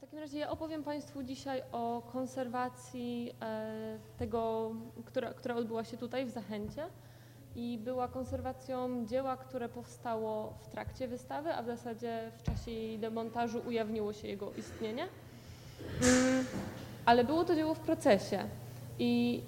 takim razie ja opowiem Państwu dzisiaj o konserwacji tego, która odbyła się tutaj w Zachęcie i była konserwacją dzieła, które powstało w trakcie wystawy, a w zasadzie w czasie jej demontażu ujawniło się jego istnienie. Ale było to dzieło w procesie i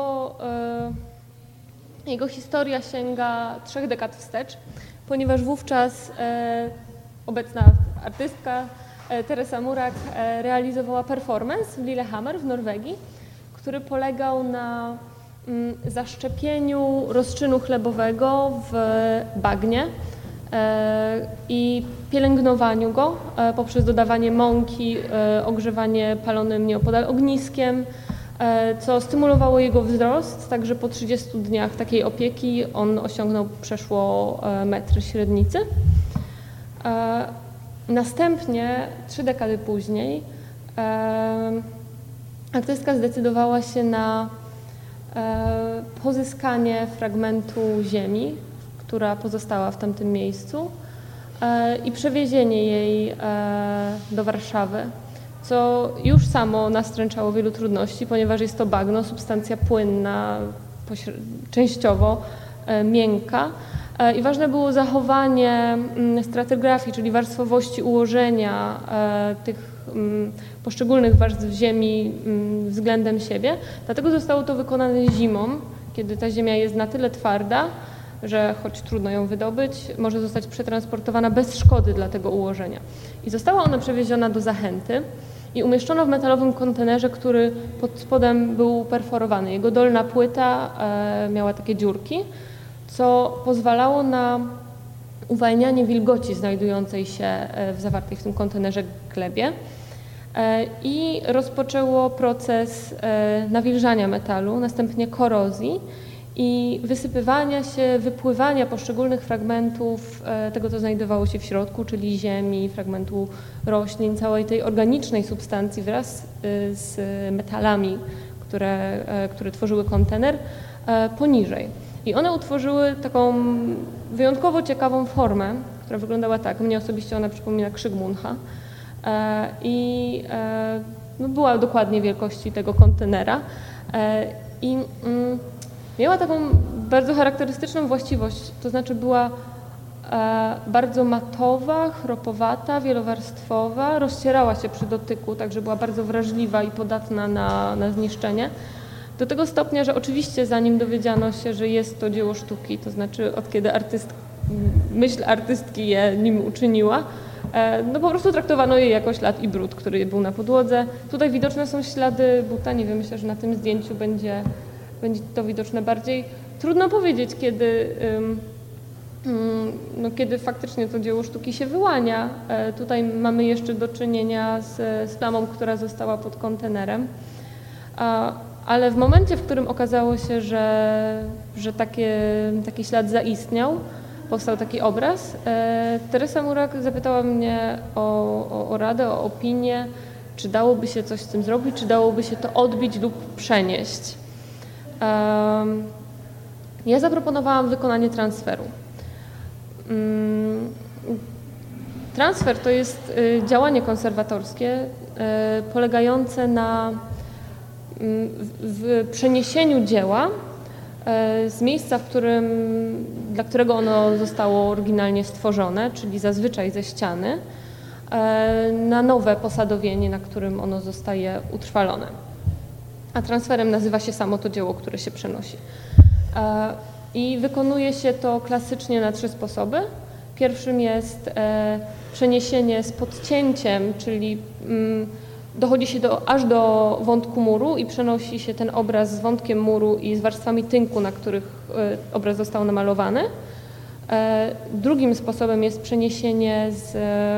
jego historia sięga 3 dekad wstecz, ponieważ wówczas obecna artystka Teresa Murak realizowała performance w Lillehammer w Norwegii, który polegał na zaszczepieniu rozczynu chlebowego w bagnie i pielęgnowaniu go poprzez dodawanie mąki, ogrzewanie palonym nieopodal ogniskiem, co stymulowało jego wzrost, także po 30 dniach takiej opieki on osiągnął przeszło metr średnicy. Następnie, 3 dekady później, artystka zdecydowała się na pozyskanie fragmentu ziemi, która pozostała w tamtym miejscu i przewiezienie jej do Warszawy, co już samo nastręczało wielu trudności, ponieważ jest to bagno, substancja płynna, częściowo miękka. I ważne było zachowanie stratygrafii, czyli warstwowości ułożenia tych poszczególnych warstw ziemi względem siebie. Dlatego zostało to wykonane zimą, kiedy ta ziemia jest na tyle twarda, że choć trudno ją wydobyć, może zostać przetransportowana bez szkody dla tego ułożenia. I została ona przewieziona do Zachęty i umieszczona w metalowym kontenerze, który pod spodem był perforowany. Jego dolna płyta miała takie dziurki, co pozwalało na uwalnianie wilgoci znajdującej się w zawartej w tym kontenerze glebie i rozpoczęło proces nawilżania metalu, następnie korozji i wysypywania się, wypływania poszczególnych fragmentów tego, co znajdowało się w środku, czyli ziemi, fragmentu roślin, całej tej organicznej substancji wraz z metalami, które tworzyły kontener, poniżej. I one utworzyły taką wyjątkowo ciekawą formę, która wyglądała tak. Mnie osobiście ona przypomina krzyk Muncha i była dokładnie wielkości tego kontenera i miała taką bardzo charakterystyczną właściwość, to znaczy była bardzo matowa, chropowata, wielowarstwowa, rozcierała się przy dotyku, także była bardzo wrażliwa i podatna na zniszczenie. Do tego stopnia, że oczywiście zanim dowiedziano się, że jest to dzieło sztuki, to znaczy od kiedy myśl artystki je nim uczyniła, po prostu traktowano je jako ślad i brud, który był na podłodze. Tutaj widoczne są ślady buta, nie wiem, myślę, że na tym zdjęciu będzie to widoczne bardziej. Trudno powiedzieć, kiedy faktycznie to dzieło sztuki się wyłania. Tutaj mamy jeszcze do czynienia z plamą, która została pod kontenerem. Ale w momencie, w którym okazało się, że taki ślad zaistniał, powstał taki obraz, Teresa Murak zapytała mnie o radę, o opinię, czy dałoby się coś z tym zrobić, czy dałoby się to odbić lub przenieść. Ja zaproponowałam wykonanie transferu. Transfer to jest działanie konserwatorskie polegające na w przeniesieniu dzieła z miejsca, dla którego ono zostało oryginalnie stworzone, czyli zazwyczaj ze ściany, na nowe posadowienie, na którym ono zostaje utrwalone. A transferem nazywa się samo to dzieło, które się przenosi. I wykonuje się to klasycznie na 3 sposoby. Pierwszym jest przeniesienie z podcięciem, czyli dochodzi się aż do wątku muru i przenosi się ten obraz z wątkiem muru i z warstwami tynku, na których obraz został namalowany. Drugim sposobem jest przeniesienie z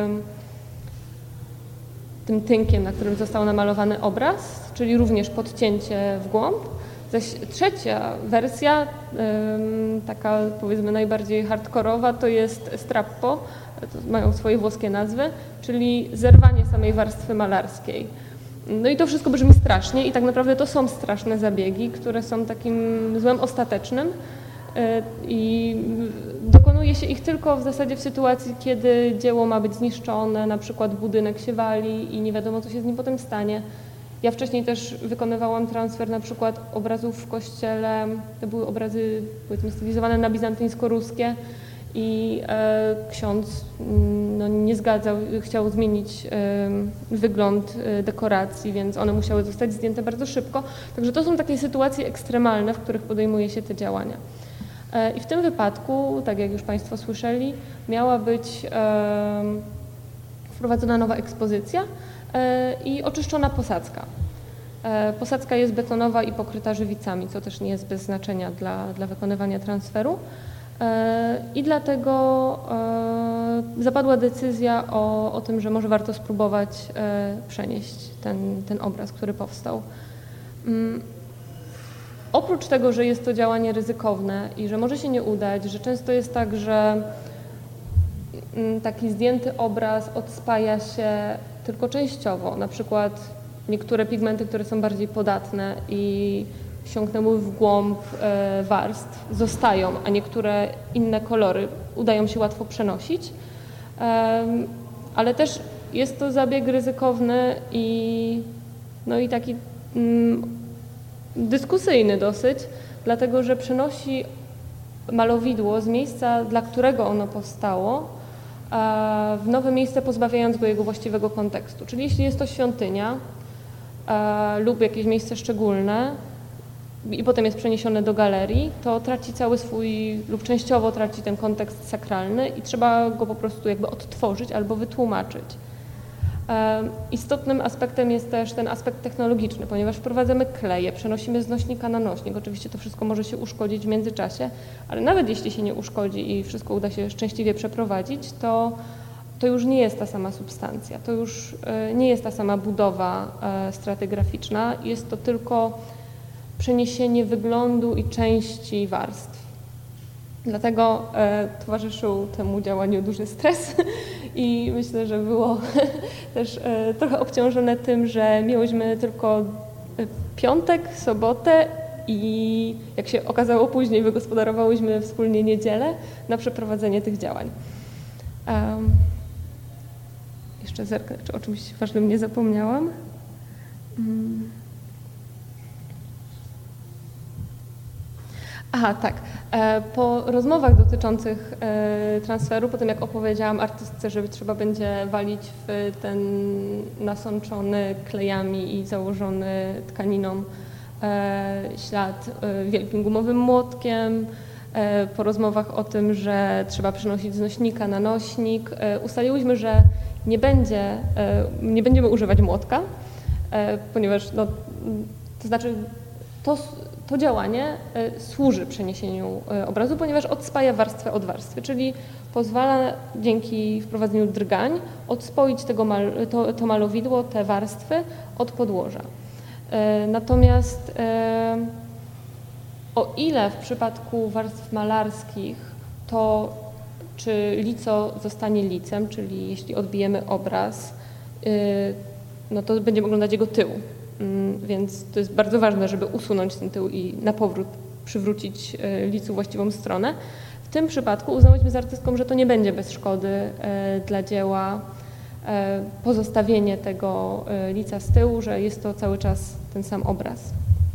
tym tynkiem, na którym został namalowany obraz, czyli również podcięcie w głąb. Zaś trzecia wersja, taka powiedzmy najbardziej hardkorowa, to jest strappo, to mają swoje włoskie nazwy, czyli zerwanie samej warstwy malarskiej. No i to wszystko brzmi strasznie i tak naprawdę to są straszne zabiegi, które są takim złem ostatecznym i dokonują wykonuje się ich tylko w zasadzie w sytuacji, kiedy dzieło ma być zniszczone, na przykład budynek się wali i nie wiadomo, co się z nim potem stanie. Ja wcześniej też wykonywałam transfer na przykład obrazów w kościele, to były obrazy powiedzmy stylizowane na bizantyjsko-ruskie i ksiądz nie zgadzał, chciał zmienić wygląd dekoracji, więc one musiały zostać zdjęte bardzo szybko. Także to są takie sytuacje ekstremalne, w których podejmuje się te działania. I w tym wypadku, tak jak już Państwo słyszeli, miała być wprowadzona nowa ekspozycja i oczyszczona posadzka. Posadzka jest betonowa i pokryta żywicami, co też nie jest bez znaczenia dla wykonywania transferu. I dlatego zapadła decyzja o tym, że może warto spróbować przenieść ten obraz, który powstał. Oprócz tego, że jest to działanie ryzykowne i że może się nie udać, że często jest tak, że taki zdjęty obraz odspaja się tylko częściowo, na przykład niektóre pigmenty, które są bardziej podatne i wsiąknęły w głąb warstw, zostają, a niektóre inne kolory udają się łatwo przenosić. Ale też jest to zabieg ryzykowny i taki dyskusyjny dosyć, dlatego że przenosi malowidło z miejsca, dla którego ono powstało, w nowe miejsce, pozbawiając go jego właściwego kontekstu. Czyli jeśli jest to świątynia lub jakieś miejsce szczególne i potem jest przeniesione do galerii, to traci cały swój lub częściowo traci ten kontekst sakralny i trzeba go po prostu jakby odtworzyć albo wytłumaczyć. Istotnym aspektem jest też ten aspekt technologiczny, ponieważ wprowadzamy kleje, przenosimy z nośnika na nośnik. Oczywiście to wszystko może się uszkodzić w międzyczasie, ale nawet jeśli się nie uszkodzi i wszystko uda się szczęśliwie przeprowadzić, to już nie jest ta sama substancja, to już nie jest ta sama budowa stratygraficzna, jest to tylko przeniesienie wyglądu i części warstw. Dlatego towarzyszył temu działaniu duży stres i myślę, że było też trochę obciążone tym, że miałyśmy tylko piątek, sobotę i jak się okazało później, wygospodarowałyśmy wspólnie niedzielę na przeprowadzenie tych działań. Jeszcze zerknę, czy o czymś ważnym nie zapomniałam. Aha, tak. Po rozmowach dotyczących transferu, po tym jak opowiedziałam artystce, że trzeba będzie walić w ten nasączony klejami i założony tkaniną ślad wielkim gumowym młotkiem, po rozmowach o tym, że trzeba przenosić z nośnika na nośnik, ustaliłyśmy, że nie będziemy używać młotka, ponieważ to znaczy to działanie służy przeniesieniu obrazu, ponieważ odspaja warstwę od warstwy, czyli pozwala dzięki wprowadzeniu drgań odspoić to malowidło, te warstwy od podłoża. Natomiast o ile w przypadku warstw malarskich to czy lico zostanie licem, czyli jeśli odbijemy obraz, to będziemy oglądać jego tył. Więc to jest bardzo ważne, żeby usunąć ten tył i na powrót przywrócić licu właściwą stronę. W tym przypadku uznałyśmy z artystką, że to nie będzie bez szkody dla dzieła pozostawienie tego lica z tyłu, że jest to cały czas ten sam obraz.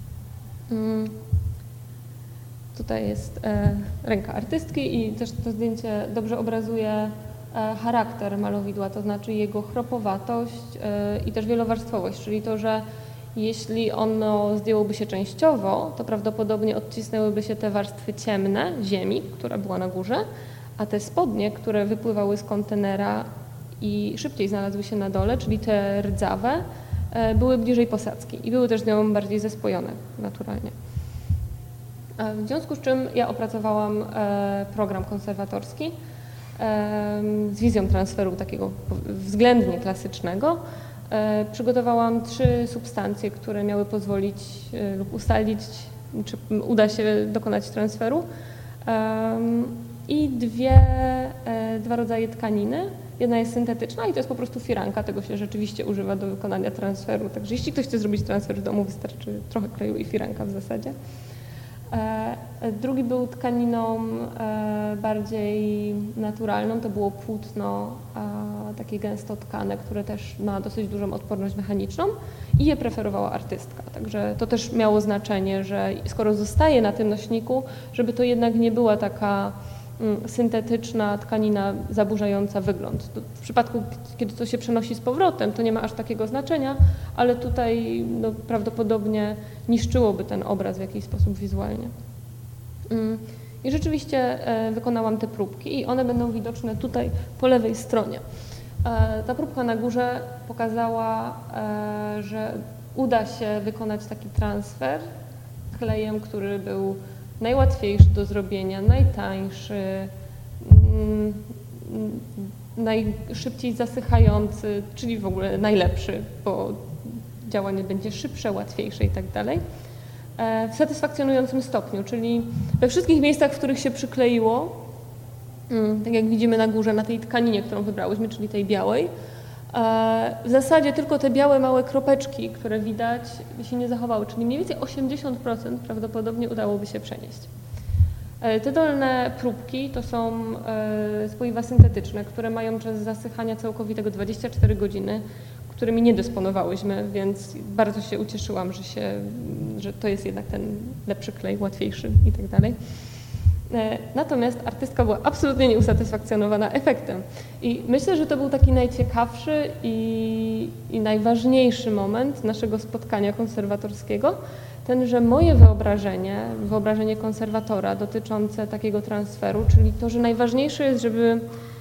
Tutaj jest ręka artystki i też to zdjęcie dobrze obrazuje charakter malowidła, to znaczy jego chropowatość i też wielowarstwowość, czyli to, że jeśli ono zdjęłoby się częściowo, to prawdopodobnie odcisnęłyby się te warstwy ciemne ziemi, która była na górze, a te spodnie, które wypływały z kontenera i szybciej znalazły się na dole, czyli te rdzawe, były bliżej posadzki i były też z nią bardziej zespojone naturalnie. W związku z czym ja opracowałam program konserwatorski z wizją transferu takiego względnie klasycznego. Przygotowałam 3 substancje, które miały pozwolić lub ustalić, czy uda się dokonać transferu i dwa rodzaje tkaniny. Jedna jest syntetyczna i to jest po prostu firanka, tego się rzeczywiście używa do wykonania transferu. Także jeśli ktoś chce zrobić transfer w domu, wystarczy trochę kleju i firanka w zasadzie. Drugi był tkaniną bardziej naturalną, to było płótno takie gęsto tkane, które też ma dosyć dużą odporność mechaniczną i je preferowała artystka. Także to też miało znaczenie, że skoro zostaje na tym nośniku, żeby to jednak nie była taka syntetyczna tkanina zaburzająca wygląd. W przypadku, kiedy to się przenosi z powrotem, to nie ma aż takiego znaczenia, ale tutaj prawdopodobnie niszczyłoby ten obraz w jakiś sposób wizualnie. I rzeczywiście wykonałam te próbki i one będą widoczne tutaj po lewej stronie. Ta próbka na górze pokazała, że uda się wykonać taki transfer klejem, który był najłatwiejszy do zrobienia, najtańszy, najszybciej zasychający, czyli w ogóle najlepszy, bo działanie będzie szybsze, łatwiejsze i tak dalej. W satysfakcjonującym stopniu, czyli we wszystkich miejscach, w których się przykleiło, tak jak widzimy na górze, na tej tkaninie, którą wybrałyśmy, czyli tej białej, w zasadzie tylko te białe małe kropeczki, które widać, by się nie zachowały, czyli mniej więcej 80% prawdopodobnie udałoby się przenieść. Te dolne próbki to są spoiwa syntetyczne, które mają czas zasychania całkowitego 24 godziny, którymi nie dysponowałyśmy, więc bardzo się ucieszyłam, że to jest jednak ten lepszy klej, łatwiejszy i tak dalej. Natomiast artystka była absolutnie nieusatysfakcjonowana efektem. I myślę, że to był taki najciekawszy i najważniejszy moment naszego spotkania konserwatorskiego, ten, że moje wyobrażenie konserwatora dotyczące takiego transferu, czyli to, że najważniejsze jest, żeby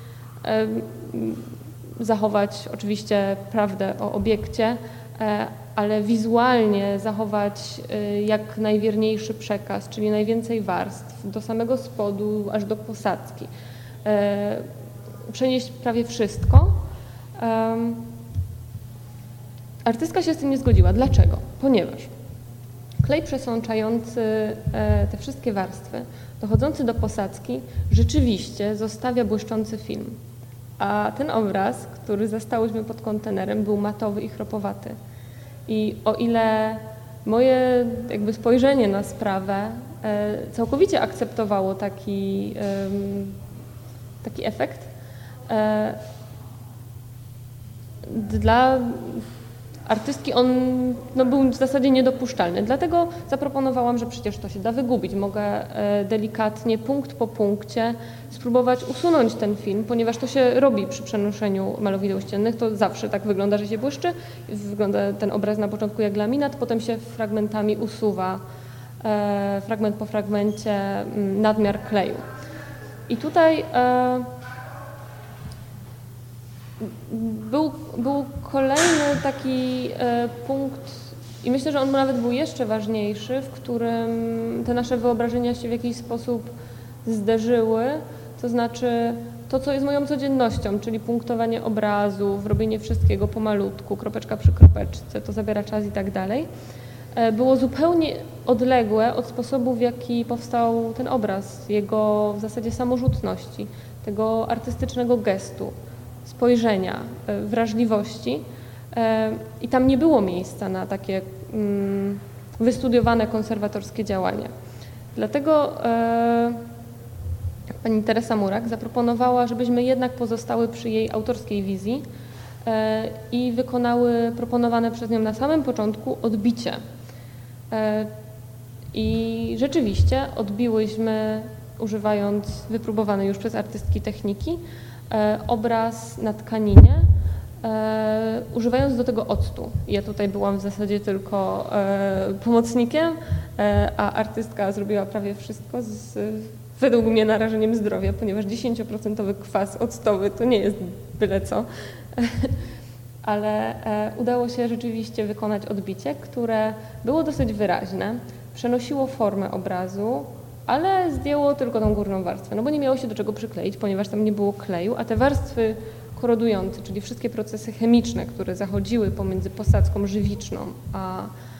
zachować oczywiście prawdę o obiekcie, ale wizualnie zachować jak najwierniejszy przekaz, czyli najwięcej warstw, do samego spodu, aż do posadzki. Przenieść prawie wszystko. Artystka się z tym nie zgodziła. Dlaczego? Ponieważ klej przesączający te wszystkie warstwy, dochodzący do posadzki, rzeczywiście zostawia błyszczący film. A ten obraz, który zastałyśmy pod kontenerem, był matowy i chropowaty. I o ile moje jakby spojrzenie na sprawę całkowicie akceptowało taki efekt, dla artystki on był w zasadzie niedopuszczalny. Dlatego zaproponowałam, że przecież to się da wygubić. Mogę delikatnie, punkt po punkcie spróbować usunąć ten film, ponieważ to się robi przy przenoszeniu malowideł ściennych. To zawsze tak wygląda, że się błyszczy. Wygląda ten obraz na początku jak laminat, potem się fragmentami usuwa, fragment po fragmencie, nadmiar kleju. I tutaj był kolejny taki punkt i myślę, że on nawet był jeszcze ważniejszy, w którym te nasze wyobrażenia się w jakiś sposób zderzyły, to znaczy to, co jest moją codziennością, czyli punktowanie obrazów, robienie wszystkiego pomalutku, kropeczka przy kropeczce, to zabiera czas i tak dalej, było zupełnie odległe od sposobu, w jaki powstał ten obraz, jego w zasadzie samorzutności, tego artystycznego gestu, spojrzenia, wrażliwości i tam nie było miejsca na takie wystudiowane konserwatorskie działanie. Dlatego pani Teresa Murak zaproponowała, żebyśmy jednak pozostały przy jej autorskiej wizji i wykonały proponowane przez nią na samym początku odbicie. I rzeczywiście odbiłyśmy, używając wypróbowanej już przez artystki techniki, obraz na tkaninie, używając do tego octu. Ja tutaj byłam w zasadzie tylko pomocnikiem, a artystka zrobiła prawie wszystko według mnie narażeniem zdrowia, ponieważ 10% kwas octowy to nie jest byle co. Ale udało się rzeczywiście wykonać odbicie, które było dosyć wyraźne, przenosiło formę obrazu, ale zdjęło tylko tą górną warstwę, no bo nie miało się do czego przykleić, ponieważ tam nie było kleju, a te warstwy korodujące, czyli wszystkie procesy chemiczne, które zachodziły pomiędzy posadzką żywiczną a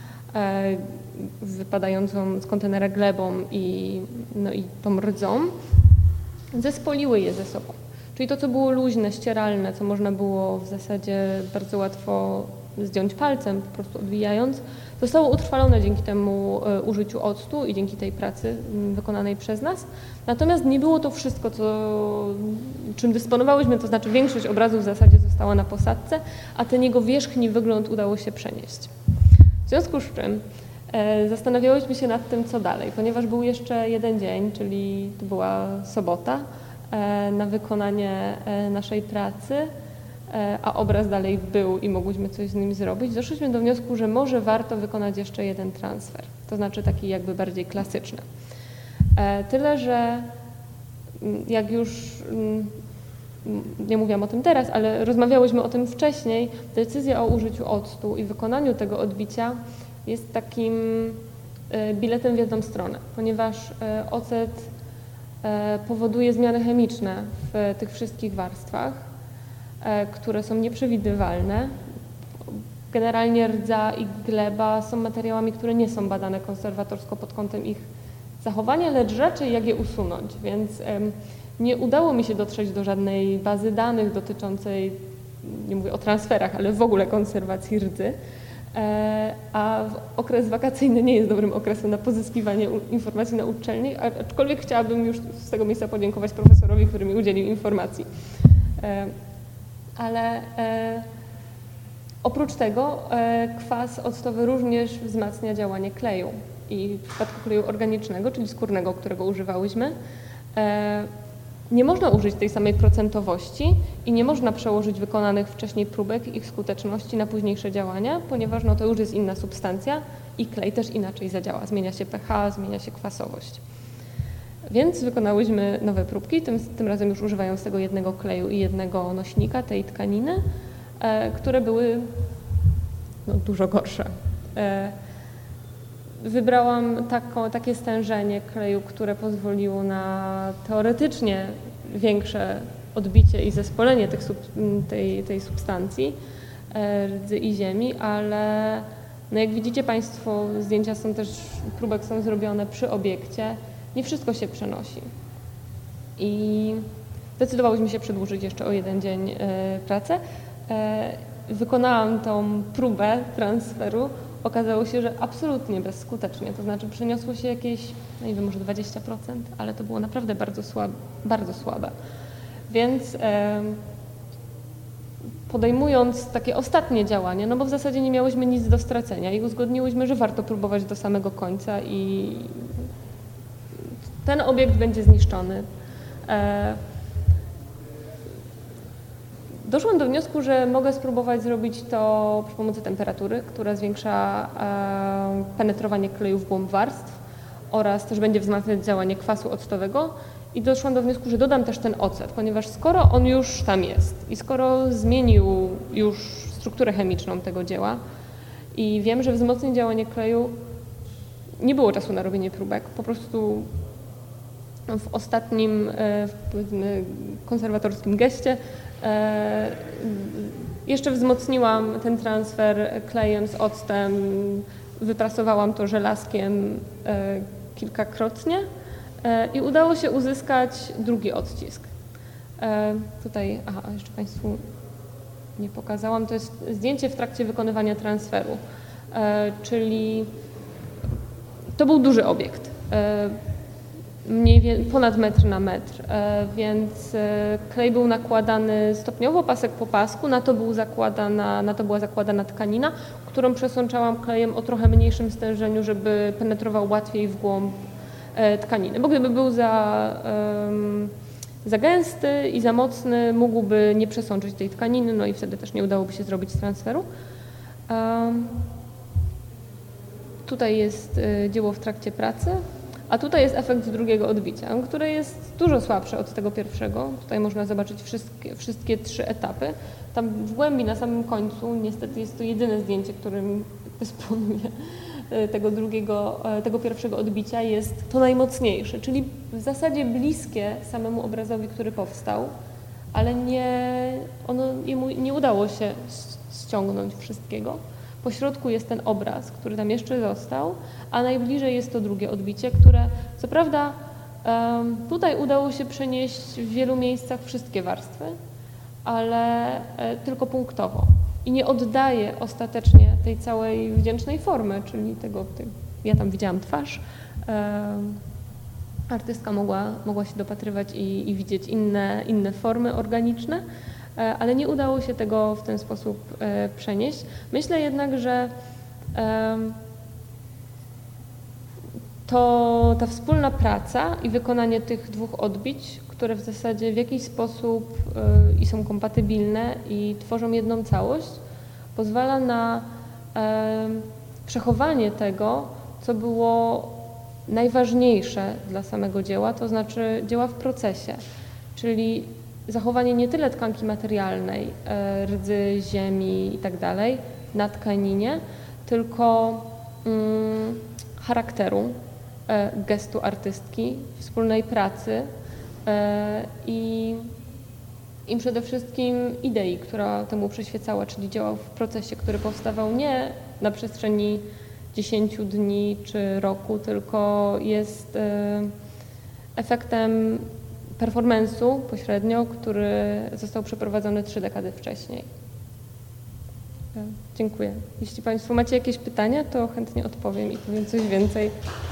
wypadającą z kontenera glebą i tą rdzą, zespoliły je ze sobą. czyli to, co było luźne, ścieralne, co można było w zasadzie bardzo łatwo zdjąć palcem, po prostu odwijając, zostało utrwalone dzięki temu użyciu octu i dzięki tej pracy wykonanej przez nas. Natomiast nie było to wszystko, czym dysponowałyśmy, to znaczy większość obrazów w zasadzie została na posadzce, a ten jego wierzchni wygląd udało się przenieść. W związku z czym zastanawiałyśmy się nad tym, co dalej, ponieważ był jeszcze jeden dzień, czyli to była sobota, na wykonanie naszej pracy, a obraz dalej był i mogłyśmy coś z nim zrobić, doszliśmy do wniosku, że może warto wykonać jeszcze jeden transfer, to znaczy taki jakby bardziej klasyczny. Tyle, że jak już nie mówiłam o tym teraz, ale rozmawiałyśmy o tym wcześniej, decyzja o użyciu octu i wykonaniu tego odbicia jest takim biletem w jedną stronę, ponieważ ocet powoduje zmiany chemiczne w tych wszystkich warstwach, które są nieprzewidywalne. Generalnie rdza i gleba są materiałami, które nie są badane konserwatorsko pod kątem ich zachowania, lecz raczej jak je usunąć, więc nie udało mi się dotrzeć do żadnej bazy danych dotyczącej, nie mówię o transferach, ale w ogóle konserwacji rdzy, a okres wakacyjny nie jest dobrym okresem na pozyskiwanie informacji na uczelni, aczkolwiek chciałabym już z tego miejsca podziękować profesorowi, który mi udzielił informacji. Ale oprócz tego kwas octowy również wzmacnia działanie kleju i w przypadku kleju organicznego, czyli skórnego, którego używałyśmy, nie można użyć tej samej procentowości i nie można przełożyć wykonanych wcześniej próbek i ich skuteczności na późniejsze działania, ponieważ no, to już jest inna substancja i klej też inaczej zadziała. Zmienia się pH, zmienia się kwasowość. Więc wykonałyśmy nowe próbki, tym razem już używając tego jednego kleju i jednego nośnika, tej tkaniny, które były no, dużo gorsze. Wybrałam takie stężenie kleju, które pozwoliło na teoretycznie większe odbicie i zespolenie tej substancji, rdzy i ziemi, ale no jak widzicie Państwo, zdjęcia są też, próbek są zrobione przy obiekcie, nie wszystko się przenosi. I zdecydowałyśmy się przedłużyć jeszcze o jeden dzień pracę. Wykonałam tą próbę transferu. Okazało się, że absolutnie bezskutecznie, to znaczy przeniosło się jakieś, no nie wiem, może 20%, ale to było naprawdę bardzo słabe. Więc podejmując takie ostatnie działanie, no bo w zasadzie nie miałyśmy nic do stracenia i uzgodniłyśmy, że warto próbować do samego końca i ten obiekt będzie zniszczony. Doszłam do wniosku, że mogę spróbować zrobić to przy pomocy temperatury, która zwiększa penetrowanie kleju w głąb warstw oraz też będzie wzmacniać działanie kwasu octowego i doszłam do wniosku, że dodam też ten ocet, ponieważ skoro on już tam jest i skoro zmienił już strukturę chemiczną tego dzieła i wiem, że wzmocni działanie kleju, nie było czasu na robienie próbek, po prostu w ostatnim konserwatorskim geście jeszcze wzmocniłam ten transfer klejem z octem, wyprasowałam to żelazkiem kilkakrotnie i udało się uzyskać drugi odcisk. Tutaj, jeszcze Państwu nie pokazałam, to jest zdjęcie w trakcie wykonywania transferu, czyli to był duży obiekt. Ponad metr na metr, więc klej był nakładany stopniowo, pasek po pasku, na to była zakładana tkanina, którą przesączałam klejem o trochę mniejszym stężeniu, żeby penetrował łatwiej w głąb tkaniny, bo gdyby był za gęsty i za mocny, mógłby nie przesączyć tej tkaniny, no i wtedy też nie udałoby się zrobić transferu. Tutaj jest dzieło w trakcie pracy. A tutaj jest efekt drugiego odbicia, które jest dużo słabsze od tego pierwszego. Tutaj można zobaczyć wszystkie trzy etapy. Tam w głębi, na samym końcu, niestety jest to jedyne zdjęcie, którym dysponuję tego pierwszego odbicia, jest to najmocniejsze, czyli w zasadzie bliskie samemu obrazowi, który powstał, ale jemu nie udało się ściągnąć wszystkiego. Po środku jest ten obraz, który tam jeszcze został, a najbliżej jest to drugie odbicie, które co prawda Tutaj udało się przenieść w wielu miejscach wszystkie warstwy, ale tylko punktowo i nie oddaje ostatecznie tej całej wdzięcznej formy, czyli ja tam widziałam twarz. Artystka mogła się dopatrywać i widzieć inne formy organiczne, ale nie udało się tego w ten sposób przenieść. Myślę jednak, że ta wspólna praca i wykonanie tych dwóch odbić, które w zasadzie w jakiś sposób i są kompatybilne i tworzą jedną całość, pozwala na przechowanie tego, co było najważniejsze dla samego dzieła, to znaczy dzieła w procesie, czyli zachowanie nie tyle tkanki materialnej, rdzy, ziemi i tak dalej na tkaninie, tylko charakteru, gestu artystki, wspólnej pracy i przede wszystkim idei, która temu przyświecała, czyli działał w procesie, który powstawał nie na przestrzeni 10 dni czy roku, tylko jest efektem performance'u pośrednio, który został przeprowadzony 3 dekady wcześniej. Dziękuję. Jeśli Państwo macie jakieś pytania, to chętnie odpowiem i powiem coś więcej.